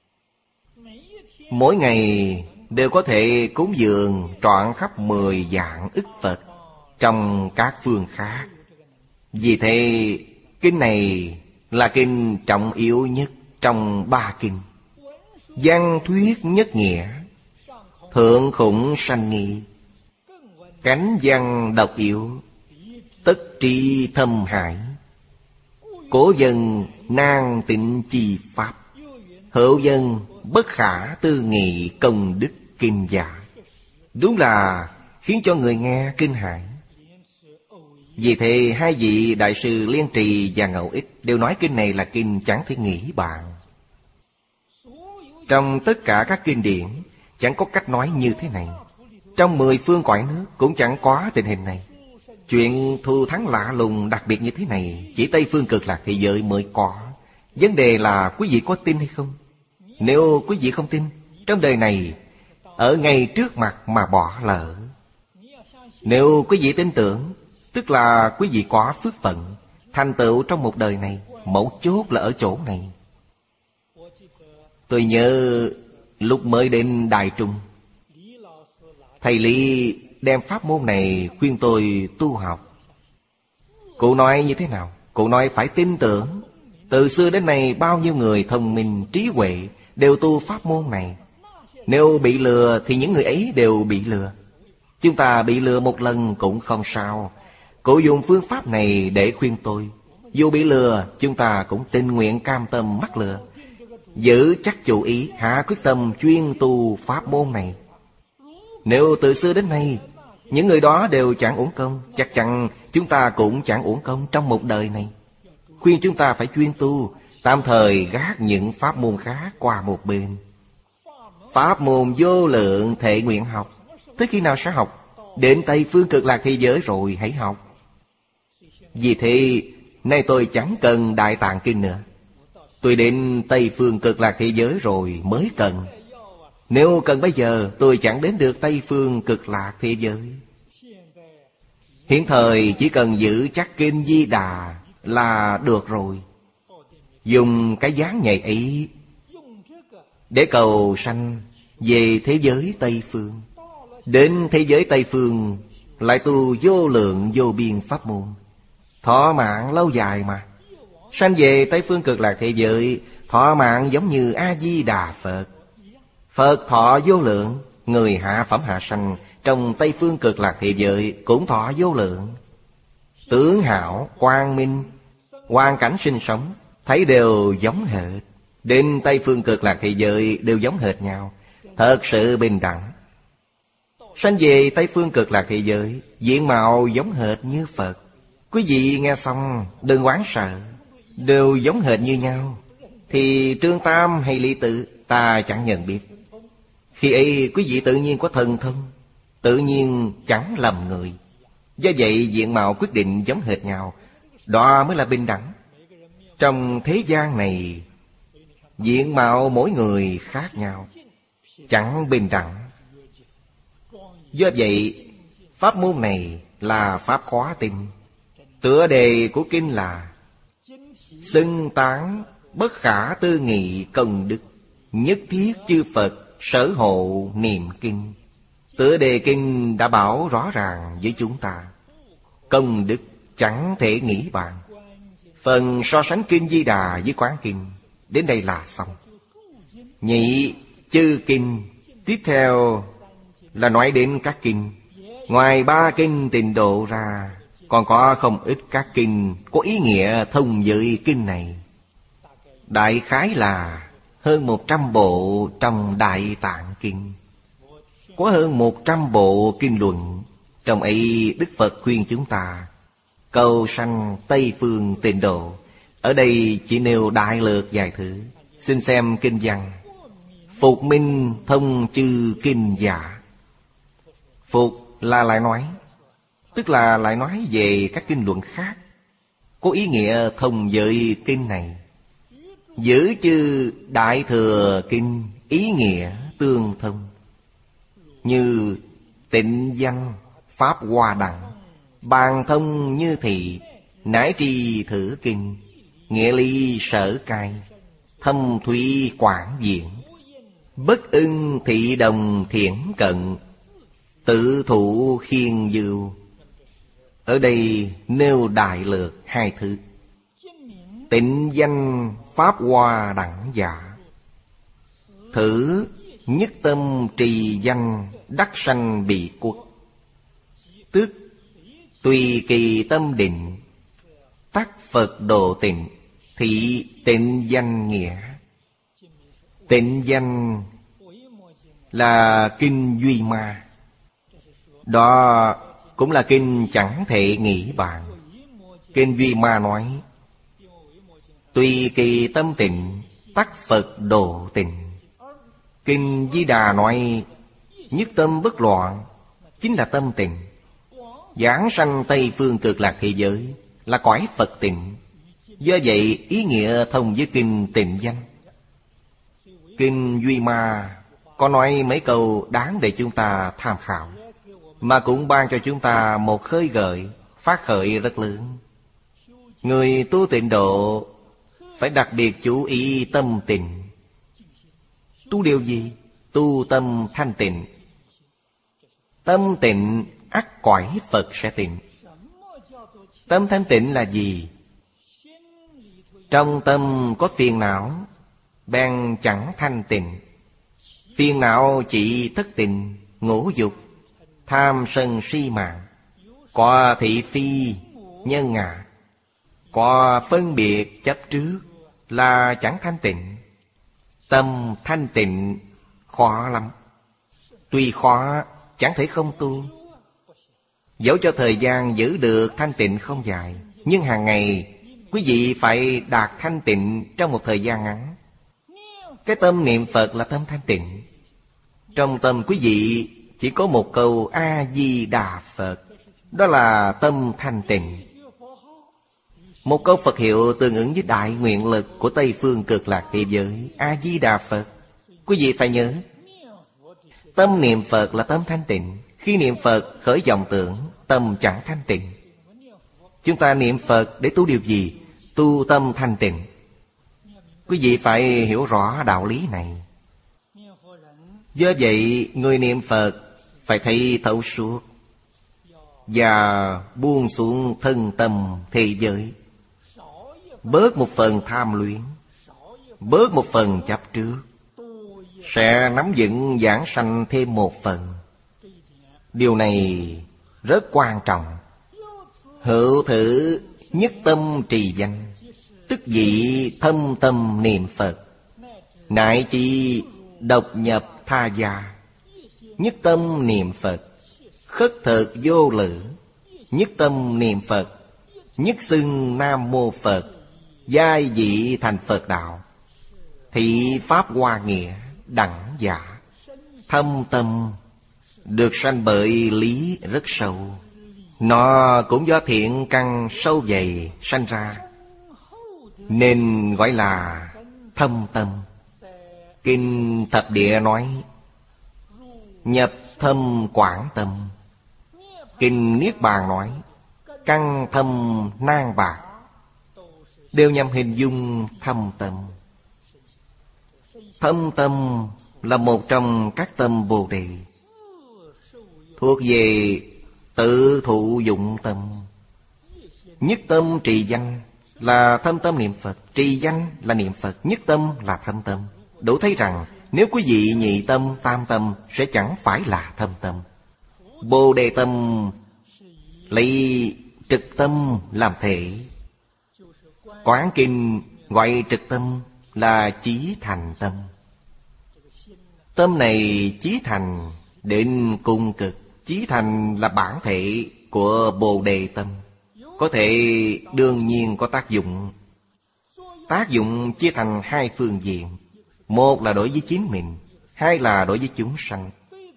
Mỗi ngày đều có thể cúng dường trọn khắp mười vạn ức Phật trong các phương khác. Vì thế kinh này là kinh trọng yếu nhất trong ba kinh. Văn thuyết nhất nghĩa, thượng khủng sanh nghi. Cánh văn độc yếu, tất tri thâm hải. Cổ dân nan tịnh chi pháp, hữu dân bất khả tư nghị công đức kinh giả. Đúng là khiến cho người nghe kinh hãi. Vì thế hai vị đại sư Liên Trì và Ngẫu Ích đều nói kinh này là kinh chẳng thể nghĩ bàn. Trong tất cả các kinh điển chẳng có cách nói như thế này. Trong mười phương cõi nước cũng chẳng có tình hình này. Chuyện thù thắng lạ lùng đặc biệt như thế này chỉ Tây phương cực lạc thế giới mới có. Vấn đề là quý vị có tin hay không? Nếu quý vị không tin, trong đời này ở ngay trước mặt mà bỏ lỡ. Nếu quý vị tin tưởng, tức là quý vị có phước phận, thành tựu trong một đời này. Mấu chốt là ở chỗ này. Tôi nhớ lúc mới đến Đài Trung, thầy Lý đem pháp môn này khuyên tôi tu học. Cụ nói như thế nào? Cụ nói phải tin tưởng. Từ xưa đến nay bao nhiêu người thông minh, trí huệ đều tu pháp môn này. Nếu bị lừa thì những người ấy đều bị lừa. Chúng ta bị lừa một lần cũng không sao. Cụ dùng phương pháp này để khuyên tôi. Dù bị lừa, chúng ta cũng tình nguyện cam tâm mắc lừa. Giữ chắc chủ ý, hạ quyết tâm chuyên tu pháp môn này. Nếu từ xưa đến nay Những người đó đều chẳng uổng công. Chắc chắn chúng ta cũng chẳng uổng công trong một đời này. Khuyên chúng ta phải chuyên tu, tạm thời gác những pháp môn khác qua một bên. Pháp môn vô lượng thệ nguyện học. Tới khi nào sẽ học? Đến Tây Phương Cực Lạc thế giới rồi hãy học. Vì thế, nay tôi chẳng cần Đại Tạng Kinh nữa. Tôi đến Tây Phương Cực Lạc thế giới rồi mới cần. Nếu cần bây giờ, tôi chẳng đến được Tây Phương Cực Lạc thế giới. Hiện thời chỉ cần giữ chắc Kinh Di Đà là được rồi. Dùng cái dáng nhạy ấy để cầu sanh về thế giới Tây Phương. Đến thế giới Tây Phương lại tu vô lượng vô biên pháp môn, thọ mạng lâu dài mà. Sanh về Tây Phương Cực Lạc thế giới, thọ mạng giống như A-di-đà Phật. Phật thọ vô lượng, người hạ phẩm hạ sanh trong Tây Phương Cực Lạc thế giới cũng thọ vô lượng. Tướng hảo, quang minh, hoàn cảnh sinh sống thấy đều giống hệt. Đến Tây Phương Cực Lạc thế giới đều giống hệt nhau, thật sự bình đẳng. Sanh về Tây Phương Cực Lạc thế giới, diện mạo giống hệt như Phật. Quý vị nghe xong đừng hoảng sợ, đều giống hệt như nhau. Thì Trương Tam hay Lý Tự ta chẳng nhận biết. Khi ấy quý vị tự nhiên có thần thông, tự nhiên chẳng lầm người. Do vậy diện mạo quyết định giống hệt nhau, đó mới là bình đẳng. Trong thế gian này, diện mạo mỗi người khác nhau, chẳng bình đẳng. Do vậy, pháp môn này là pháp khóa tinh. Tựa đề của kinh là xưng tán bất khả tư nghị công đức, nhất thiết chư Phật sở hộ niệm kinh. Tựa đề kinh đã bảo rõ ràng với chúng ta, công đức chẳng thể nghĩ bàn. Phần so sánh kinh Di Đà với Quán Kinh đến đây là xong. Nhị chư kinh tiếp theo là nói đến các kinh. Ngoài ba kinh Tịnh Độ ra, còn có không ít các kinh có ý nghĩa thông với kinh này. Đại khái là hơn một trăm bộ trong Đại Tạng Kinh. Có hơn một trăm bộ kinh luận. Trong ấy Đức Phật khuyên chúng ta cầu sanh Tây Phương Tịnh Độ. Ở đây chỉ nêu đại lược vài thứ. Xin xem kinh văn. Phục minh thông chư kinh giả. Phục là lại nói, tức là lại nói về các kinh luận khác, có ý nghĩa thông với kinh này. Giữ chư Đại Thừa Kinh ý nghĩa tương thông. Như Tịnh Danh, Pháp Hoa Đẳng, Bàn Thông Như Thị, Nải Tri Thử Kinh, Nghĩa Ly Sở Cai, Thâm Thủy Quảng Diễn, Bất Ưng Thị Đồng Thiển Cận, Tự Thụ Khiên Dưu. Ở đây nêu đại lược hai thứ. Tịnh Danh Pháp Hoa Đẳng giả. Thử nhất tâm trì danh đắc sanh bị quốc. Tức tùy kỳ tâm định, tắc Phật độ tịnh, thị tịnh danh nghĩa. Tịnh danh là kinh Duy Ma. Đó cũng là kinh chẳng thể nghĩ bàn. Kinh Duy Ma nói tùy kỳ tâm tịnh, tắc Phật độ tịnh. Kinh Di Đà nói nhất tâm bất loạn, chính là tâm tịnh. Giảng sanh Tây Phương Cực Lạc thế giới là cõi Phật tịnh. Do vậy ý nghĩa thông với kinh Tịnh Danh. Kinh Duy Ma có nói mấy câu đáng để chúng ta tham khảo, mà cũng ban cho chúng ta một khơi gợi, phát khởi rất lớn. Người tu tịnh độ phải đặc biệt chú ý tâm tịnh. Tu điều gì? Tu tâm thanh tịnh. Tâm tịnh ắt cõi Phật sẽ tịnh. Tâm thanh tịnh là gì? Trong tâm có phiền não, bèn chẳng thanh tịnh. Phiền não chỉ thất tình, ngũ dục, tham sân si mạng, có thị phi, nhân ngã, có phân biệt chấp trước là chẳng thanh tịnh. Tâm thanh tịnh khó lắm. Tuy khó chẳng thể không tu. Dẫu cho thời gian giữ được thanh tịnh không dài, nhưng hàng ngày quý vị phải đạt thanh tịnh trong một thời gian ngắn. Cái tâm niệm Phật là tâm thanh tịnh. Trong tâm quý vị chỉ có một câu A-di-đà Phật, đó là tâm thanh tịnh. Một câu Phật hiệu tương ứng với đại nguyện lực của Tây Phương Cực Lạc thế giới, A-di-đà Phật. Quý vị phải nhớ, tâm niệm Phật là tâm thanh tịnh. Khi niệm Phật khởi vọng tưởng, tâm chẳng thanh tịnh. Chúng ta niệm Phật để tu điều gì? Tu tâm thanh tịnh. Quý vị phải hiểu rõ đạo lý này. Do vậy, người niệm Phật phải thấy thấu suốt và buông xuống thân tâm thế giới. Bớt một phần tham luyện, bớt một phần chấp trước, sẽ nắm vững giảng sanh thêm một phần. Điều này rất quan trọng. Hữu thử nhất tâm trì danh, tức vị thâm tâm niệm Phật, nại chi độc nhập tha gia. Nhất tâm niệm Phật, khất thực vô lự. Nhất tâm niệm Phật, nhất xưng Nam Mô Phật, giai vị thành Phật đạo. Thị pháp hoa nghĩa, đẳng giả. Thâm tâm được sanh bởi lý rất sâu. Nó cũng do thiện căn sâu dày sanh ra, nên gọi là thâm tâm. Kinh Thập Địa nói nhập thâm quảng tâm. Kinh Niết Bàn nói căn thâm nan bạc, đều nhằm hình dung thâm tâm. Thâm tâm là một trong các tâm Bồ Đề, thuộc về tự thụ dụng tâm. Nhất tâm trì danh là thâm tâm niệm Phật, trì danh là niệm Phật, nhất tâm là thâm tâm. Đủ thấy rằng nếu quý vị nhị tâm, tam tâm sẽ chẳng phải là thâm tâm. Bồ Đề tâm lấy trực tâm làm thể. Quán kinh gọi trực tâm là chí thành tâm. Tâm này chí thành đến cùng cực. Chí thành là bản thể của Bồ Đề tâm, có thể đương nhiên có tác dụng. Tác dụng chia thành hai phương diện. Một là đối với chính mình, hai là đối với chúng sanh.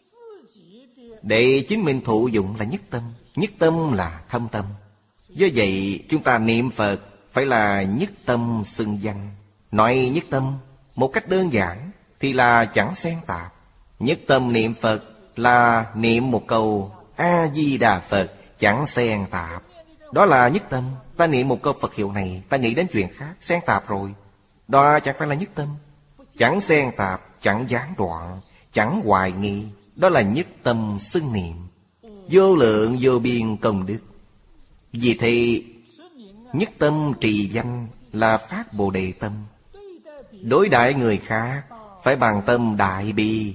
Để chính mình thụ dụng là nhất tâm, nhất tâm là thâm tâm. Do vậy chúng ta niệm Phật phải là nhất tâm xưng danh. Nói nhất tâm một cách đơn giản thì là chẳng xen tạp. Nhất tâm niệm Phật là niệm một câu A-di-đà Phật, chẳng xen tạp. Đó là nhất tâm. Ta niệm một câu Phật hiệu này, ta nghĩ đến chuyện khác, xen tạp rồi. Đó chẳng phải là nhất tâm. Chẳng xen tạp, chẳng gián đoạn, chẳng hoài nghi. Đó là nhất tâm xưng niệm, vô lượng vô biên công đức. Vì thế nhất tâm trì danh là phát Bồ Đề tâm. Đối đãi người khác phải bằng tâm đại bi.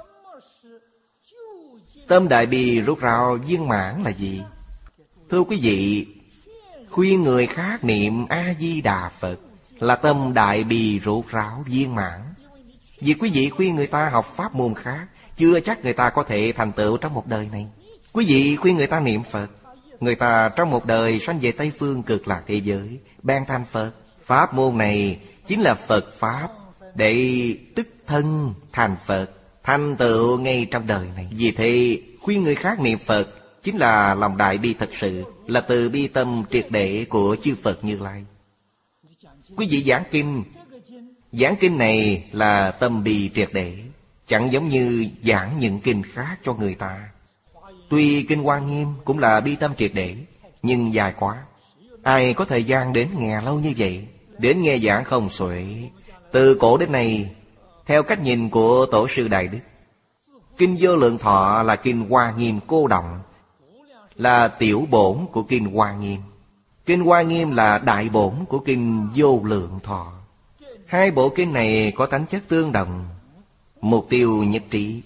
Tâm đại bi rốt ráo viên mãn là gì? Thưa quý vị, khuyên người khác niệm A-di-đà Phật là tâm đại bi rốt ráo viên mãn. Vì quý vị khuyên người ta học pháp môn khác, chưa chắc người ta có thể thành tựu trong một đời này. Quý vị khuyên người ta niệm Phật, người ta trong một đời sanh về Tây Phương Cực Lạc thế giới, ban thành Phật. Pháp môn này chính là Phật Pháp, để tức thân thành Phật, thành tựu ngay trong đời này. Vì thế khuyên người khác niệm Phật chính là lòng đại bi thật sự, là từ bi tâm triệt để của chư Phật Như Lai. Quý vị giảng kinh, giảng kinh này là tâm bi triệt để, chẳng giống như giảng những kinh khác cho người ta. Tuy kinh Hoa Nghiêm cũng là bi tâm triệt để, nhưng dài quá. Ai có thời gian đến nghe lâu như vậy? Đến nghe giảng không xuể. Từ cổ đến nay, theo cách nhìn của Tổ sư Đại Đức, kinh Vô Lượng Thọ là kinh Hoa Nghiêm cô động, là tiểu bổn của kinh Hoa Nghiêm. Kinh Hoa Nghiêm là đại bổn của kinh Vô Lượng Thọ. Hai bộ kinh này có tánh chất tương đồng, mục tiêu nhất trí,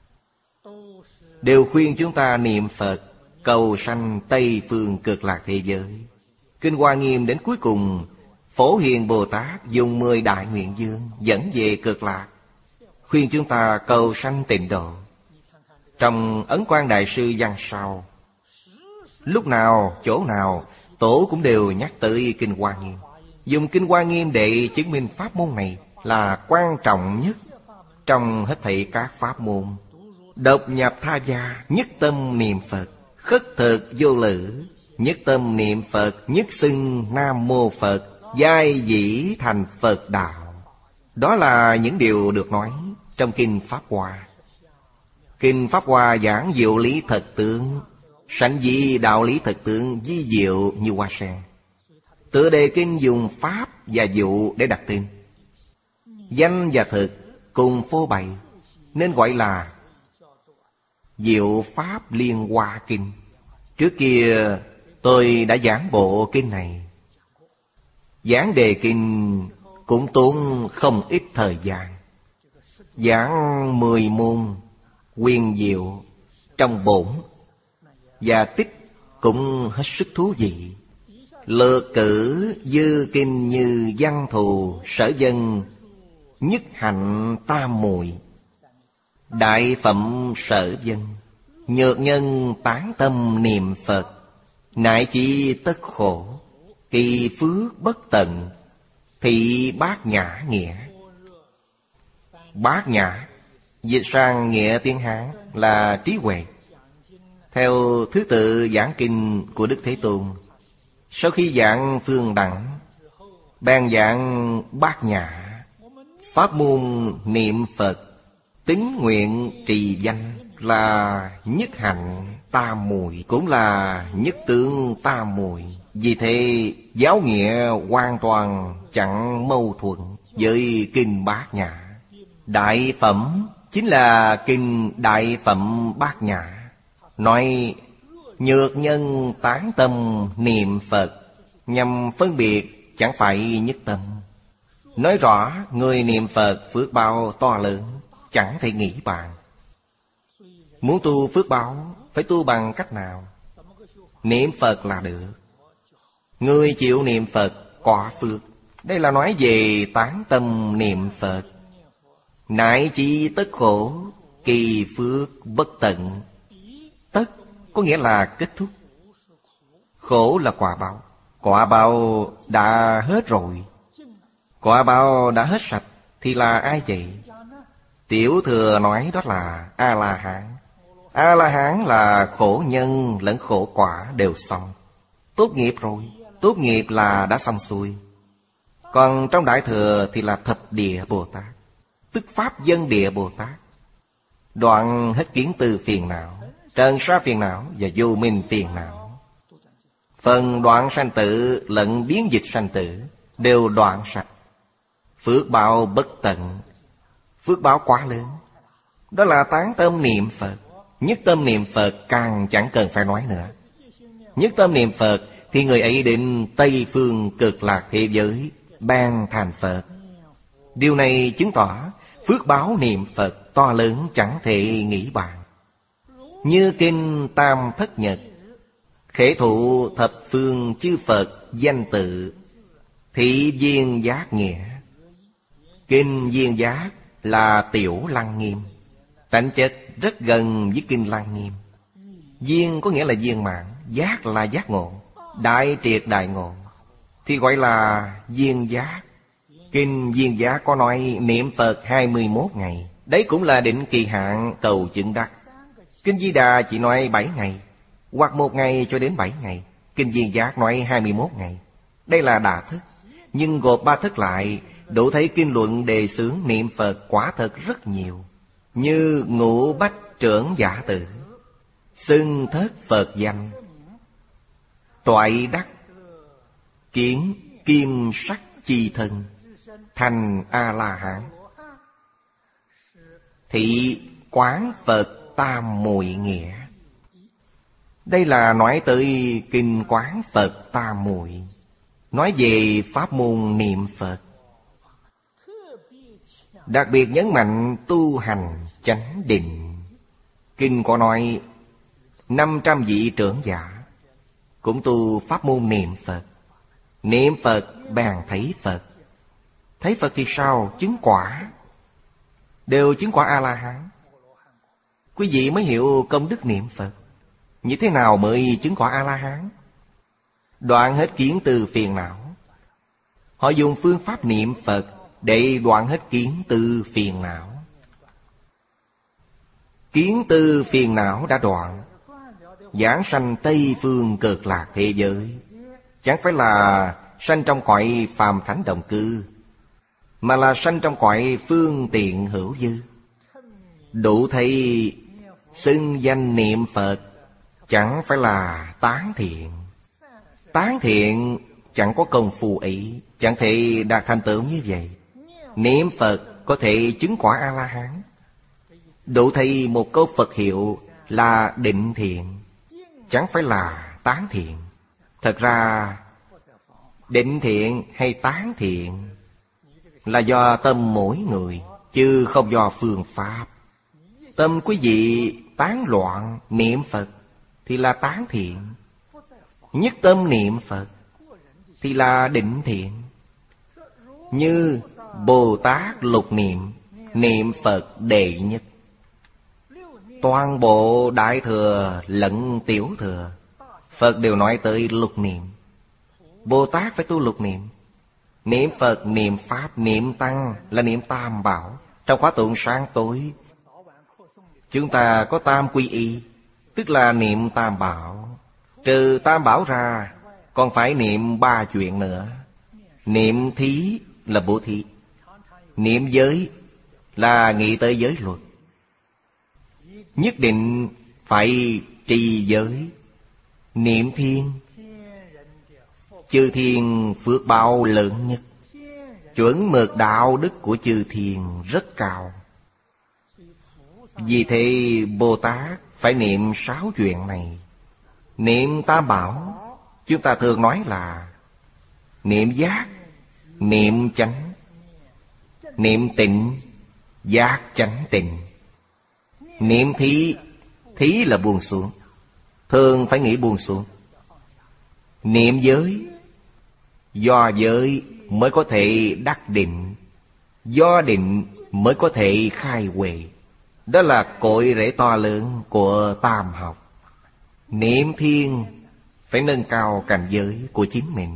đều khuyên chúng ta niệm Phật cầu sanh Tây Phương Cực Lạc thế giới. Kinh Hoa Nghiêm đến cuối cùng, Phổ Hiền Bồ Tát dùng mười đại nguyện dương dẫn về Cực Lạc, khuyên chúng ta cầu sanh tịnh độ. Trong Ấn Quang Đại Sư văn sau, Lúc nào, chỗ nào, Tổ cũng đều nhắc tới Kinh Hoa Nghiêm. Dùng Kinh Hoa Nghiêm để chứng minh pháp môn này là quan trọng nhất trong hết thảy các pháp môn. Độc nhập tha gia, nhất tâm niệm Phật, khất thực vô lử, nhất tâm niệm Phật, nhất xưng Nam Mô Phật, giai dĩ thành Phật đạo. Đó là những điều được nói trong Kinh Pháp Hoa. Kinh Pháp Hoa giảng diệu lý thật tướng, sanh di đạo lý thật tướng di diệu như hoa sen. Tựa đề kinh dùng pháp và dụ để đặt tên. Danh và thực cùng phô bày nên gọi là Diệu Pháp Liên Hoa Kinh. Trước kia tôi đã giảng bộ kinh này. Giảng đề kinh cũng tốn không ít thời gian. Giảng mười môn huyền diệu trong bổn, và tích cũng hết sức thú vị. Lược cử dư kinh như văn thù sở dân, nhất hạnh tam muội. Đại phẩm sở dân, nhược nhân tán tâm niệm Phật, nại chi tất khổ, kỳ phước bất tận, thị bát nhã nghĩa. Bát nhã dịch sang nghĩa tiếng Hán là trí huệ. Theo thứ tự giảng kinh của Đức Thế Tôn, sau khi giảng phương đẳng, ban giảng bát nhã. Pháp môn niệm Phật, tín nguyện trì danh là nhất hạnh tam muội, cũng là nhất tướng tam muội. Vì thế giáo nghĩa hoàn toàn chẳng mâu thuẫn với kinh bát nhã. Đại phẩm chính là kinh Đại Phẩm Bát Nhã, nói nhược nhân tán tâm niệm Phật, nhằm phân biệt chẳng phải nhất tâm. Nói rõ người niệm Phật phước báo to lớn, chẳng thể nghĩ bàn. Muốn tu phước báo phải tu bằng cách nào? Niệm Phật là được. Người chịu niệm Phật quả phước. Đây là nói về tán tâm niệm Phật. Nại chi tất khổ, kỳ phước bất tận. Tất có nghĩa là kết thúc. Khổ là quả báo. Quả báo đã hết rồi. Quả báo đã hết sạch thì là ai vậy? Tiểu thừa nói đó là A-la-hán. A-la-hán là khổ nhân lẫn khổ quả đều xong. Tốt nghiệp rồi. Tốt nghiệp là đã xong xuôi. Còn trong Đại Thừa thì là Thập Địa Bồ Tát, tức Pháp Dân Địa Bồ Tát. Đoạn hết kiến tư phiền não, trần sa phiền não và vô minh phiền não. Phần đoạn sanh tử lẫn biến dịch sanh tử đều đoạn sạch. Phước báo bất tận, phước báo quá lớn. Đó là tán tâm niệm Phật. Nhất tâm niệm Phật càng chẳng cần phải nói nữa. Nhất tâm niệm Phật thì người ấy đến Tây Phương Cực Lạc thế giới ban thành Phật. Điều này chứng tỏ phước báo niệm Phật to lớn chẳng thể nghĩ bàn. Như kinh Tam Thất Nhật, khể thụ thập phương chư Phật danh tự, thị viên giác nghĩa. Kinh viên giác là tiểu Lăng Nghiêm, tánh chất rất gần với kinh Lăng Nghiêm. Viên có nghĩa là viên mãn, giác là giác ngộ, đại triệt đại ngộ, thì gọi là viên giác. Kinh viên giác có nói niệm Phật hai mươi mốt ngày. Đấy cũng là định kỳ hạn cầu chứng đắc. Kinh Di Đà chỉ nói bảy ngày, hoặc một ngày cho đến bảy ngày. Kinh viên giác nói hai mươi mốt ngày. Đây là đà thức. Nhưng gộp ba thức lại, đủ thấy kinh luận đề xướng niệm Phật quả thật rất nhiều. Như Ngũ Bách Trưởng Giả Tử, xưng thất Phật danh, toại đắc kiến kim sắc chi thân, thành A-la-hán, thị quán Phật tam muội nghĩa. Đây là nói tới kinh quán Phật tam muội, nói về pháp môn niệm Phật. Đặc biệt nhấn mạnh tu hành chánh định. Kinh có nói năm trăm vị trưởng giả cũng tu pháp môn niệm Phật. Niệm Phật bèn thấy Phật. Thấy Phật thì sao? Chứng quả. Đều chứng quả A-la-hán. Quý vị mới hiểu công đức niệm Phật. Như thế nào mới chứng quả A-la-hán? Đoạn hết kiến tư phiền não. Họ dùng phương pháp niệm Phật để đoạn hết kiến tư phiền não. Kiến tư phiền não đã đoạn, giảng sanh Tây Phương Cực Lạc thế giới. Chẳng phải là sanh trong cõi phàm thánh đồng cư, mà là sanh trong cõi phương tiện hữu dư. Đủ thấy xưng danh niệm Phật chẳng phải là tán thiện. Tán thiện chẳng có công phu ấy, chẳng thể đạt thành tựu như vậy. Niệm Phật có thể chứng quả A-la-hán. Đủ thấy một câu Phật hiệu là định thiện, chẳng phải là tán thiện. Thật ra định thiện hay tán thiện là do tâm mỗi người, chứ không do phương pháp. Tâm quý vị tán loạn niệm Phật thì là tán thiện, nhất tâm niệm Phật thì là định thiện. Như Bồ Tát lục niệm, niệm Phật đệ nhất. Toàn bộ Đại Thừa lẫn Tiểu Thừa, Phật đều nói tới lục niệm. Bồ Tát phải tu lục niệm. Niệm Phật, niệm Pháp, niệm Tăng là niệm Tam Bảo. Trong khóa tụng sáng tối, chúng ta có Tam Quy Y, tức là niệm Tam Bảo. Trừ Tam Bảo ra, còn phải niệm ba chuyện nữa. Niệm thí là bố thí. Niệm giới là nghĩ tới giới luật. Nhất định phải trì giới. Niệm thiên, chư thiên phước báo lớn nhất. Chuẩn mực đạo đức của chư thiên rất cao. Vì thế Bồ Tát phải niệm sáu chuyện này. Niệm Tam Bảo, chúng ta thường nói là niệm giác, niệm chánh, niệm tịnh, giác chánh tịnh. Niệm thí, thí là buông xuống, thường phải nghĩ buông xuống. Niệm giới, do giới mới có thể đắc định, do định mới có thể khai huệ. Đó là cội rễ to lớn của tam học. Niệm thiên phải nâng cao cảnh giới của chính mình.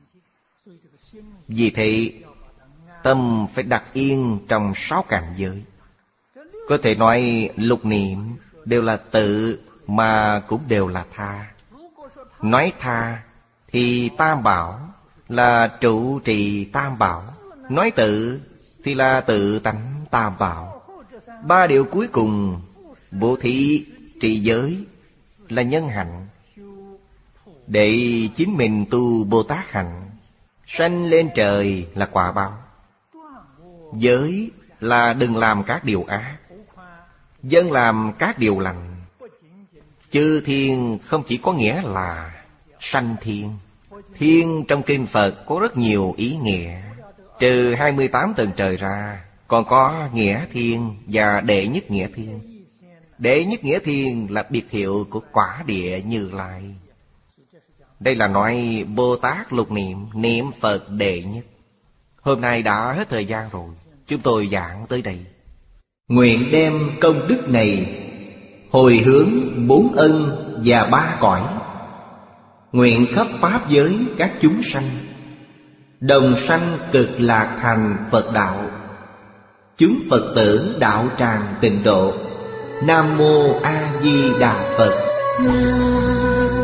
Vì thế tâm phải đặt yên trong sáu cảnh giới. Có thể nói lục niệm đều là tự mà cũng đều là tha. Nói tha thì Tam Bảo là trụ trì Tam Bảo. Nói tự thì là tự tánh Tam Bảo. Ba điều cuối cùng, bố thí, trì giới là nhân hạnh, để chính mình tu Bồ Tát hạnh. Sanh lên trời là quả báo. Giới là đừng làm các điều ác, dân làm các điều lành. Chư thiên không chỉ có nghĩa là sanh thiên. Thiên trong kinh Phật có rất nhiều ý nghĩa. Trừ hai mươi tám tầng trời ra, còn có nghĩa thiên và đệ nhất nghĩa thiên. Đệ nhất nghĩa thiên là biệt hiệu của quả địa Như Lai. Đây là nói Bồ Tát lục niệm, niệm Phật đệ nhất. Hôm nay đã hết thời gian rồi, chúng tôi giảng tới đây. Nguyện đem công đức này hồi hướng bốn ân và ba cõi. Nguyện khắp pháp giới các chúng sanh đồng sanh cực lạc thành Phật đạo. Chúng Phật tử đạo tràng tịnh độ. Nam mô A Di Đà Phật.